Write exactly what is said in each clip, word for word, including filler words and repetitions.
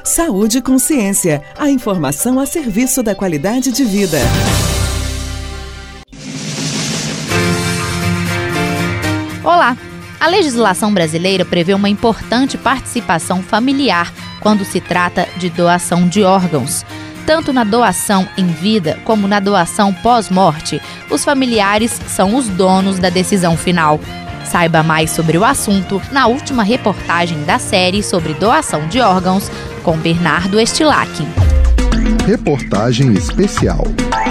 Saúde e Consciência, a informação a serviço da qualidade de vida. Olá! A legislação brasileira prevê uma importante participação familiar quando se trata de doação de órgãos. Tanto na doação em vida como na doação pós-morte, os familiares são os donos da decisão final. Saiba mais sobre o assunto na última reportagem da série sobre doação de órgãos com Bernardo Estilac. Reportagem especial.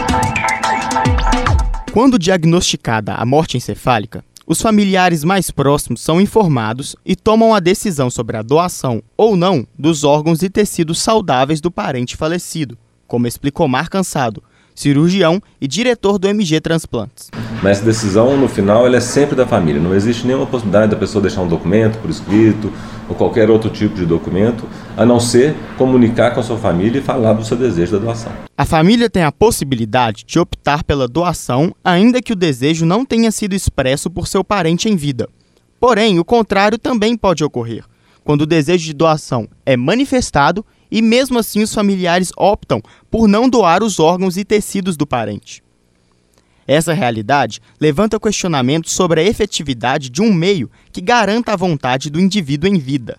Quando diagnosticada a morte encefálica, os familiares mais próximos são informados e tomam a decisão sobre a doação ou não dos órgãos e tecidos saudáveis do parente falecido, como explicou Mar Cansado, cirurgião e diretor do M G Transplantes. Mas essa decisão, no final, ela é sempre da família. Não existe nenhuma possibilidade da pessoa deixar um documento por escrito ou qualquer outro tipo de documento, a não ser comunicar com a sua família e falar do seu desejo da doação. A família tem a possibilidade de optar pela doação, ainda que o desejo não tenha sido expresso por seu parente em vida. Porém, o contrário também pode ocorrer, quando o desejo de doação é manifestado e mesmo assim os familiares optam por não doar os órgãos e tecidos do parente. Essa realidade levanta questionamentos sobre a efetividade de um meio que garanta a vontade do indivíduo em vida.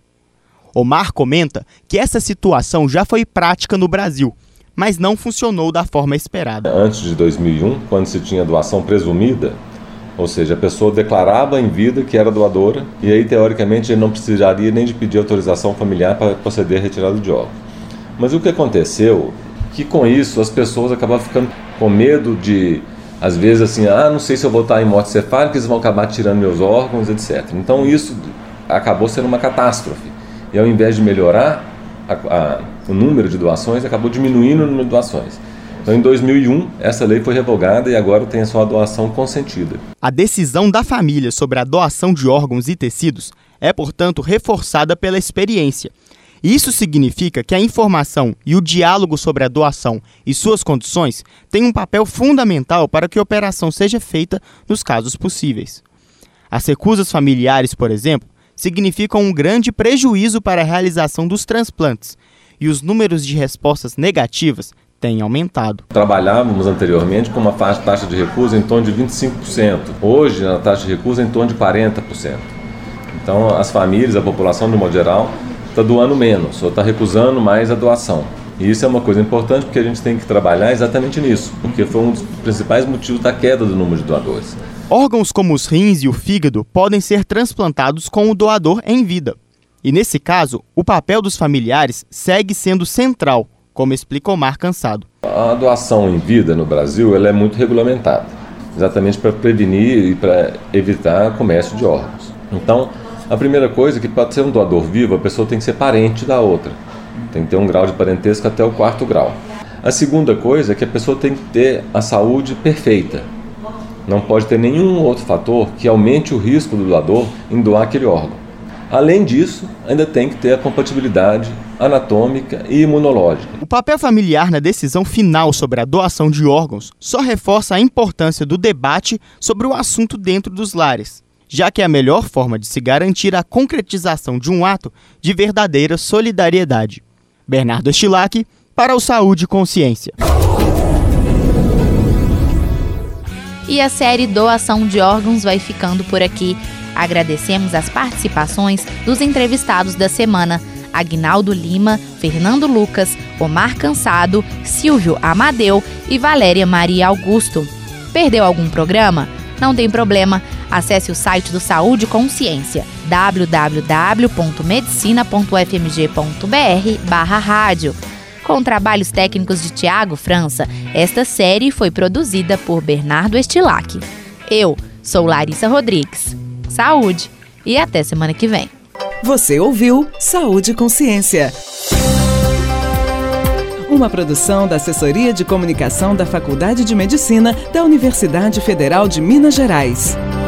Omar comenta que essa situação já foi prática no Brasil, mas não funcionou da forma esperada. Antes de dois mil e um, quando se tinha doação presumida, ou seja, a pessoa declarava em vida que era doadora e aí, teoricamente, ele não precisaria nem de pedir autorização familiar para proceder à retirada de órgãos. Mas o que aconteceu é que, com isso, as pessoas acabavam ficando com medo de, às vezes, assim, ah, não sei se eu vou estar em morte encefálica, eles vão acabar tirando meus órgãos, etcétera. Então, isso acabou sendo uma catástrofe. E, ao invés de melhorar a, a, o número de doações, acabou diminuindo o número de doações. Então, em dois mil e um, essa lei foi revogada e agora tem só a doação consentida. A decisão da família sobre a doação de órgãos e tecidos é, portanto, reforçada pela experiência. Isso significa que a informação e o diálogo sobre a doação e suas condições têm um papel fundamental para que a operação seja feita nos casos possíveis. As recusas familiares, por exemplo, significam um grande prejuízo para a realização dos transplantes e os números de respostas negativas tem aumentado. Trabalhávamos anteriormente com uma taxa de recusa em torno de vinte e cinco por cento. Hoje, a taxa de recusa é em torno de quarenta por cento. Então, as famílias, a população, de modo geral, está doando menos, ou está recusando mais a doação. E isso é uma coisa importante porque a gente tem que trabalhar exatamente nisso, porque foi um dos principais motivos da queda do número de doadores. Órgãos como os rins e o fígado podem ser transplantados com o doador em vida. E, nesse caso, o papel dos familiares segue sendo central, como explicou Mar Cansado. A doação em vida no Brasil ela é muito regulamentada, exatamente para prevenir e para evitar comércio de órgãos. Então, a primeira coisa é que para ser um doador vivo, a pessoa tem que ser parente da outra. Tem que ter um grau de parentesco até o quarto grau. A segunda coisa é que a pessoa tem que ter a saúde perfeita. Não pode ter nenhum outro fator que aumente o risco do doador em doar aquele órgão. Além disso, ainda tem que ter a compatibilidade anatômica e imunológica. O papel familiar na decisão final sobre a doação de órgãos só reforça a importância do debate sobre o assunto dentro dos lares, já que é a melhor forma de se garantir a concretização de um ato de verdadeira solidariedade. Bernardo Estilac, para o Saúde e Consciência. E a série Doação de Órgãos vai ficando por aqui. Agradecemos as participações dos entrevistados da semana: Aguinaldo Lima, Fernando Lucas, Omar Cansado, Silvio Amadeu e Valéria Maria Augusto. Perdeu algum programa? Não tem problema. Acesse o site do Saúde e Consciência, w w w ponto medicina ponto f m g ponto b r barra rádio. Com trabalhos técnicos de Tiago França, esta série foi produzida por Bernardo Estilac. Eu sou Larissa Rodrigues. Saúde e até semana que vem. Você ouviu Saúde e Consciência. Uma produção da Assessoria de Comunicação da Faculdade de Medicina da Universidade Federal de Minas Gerais.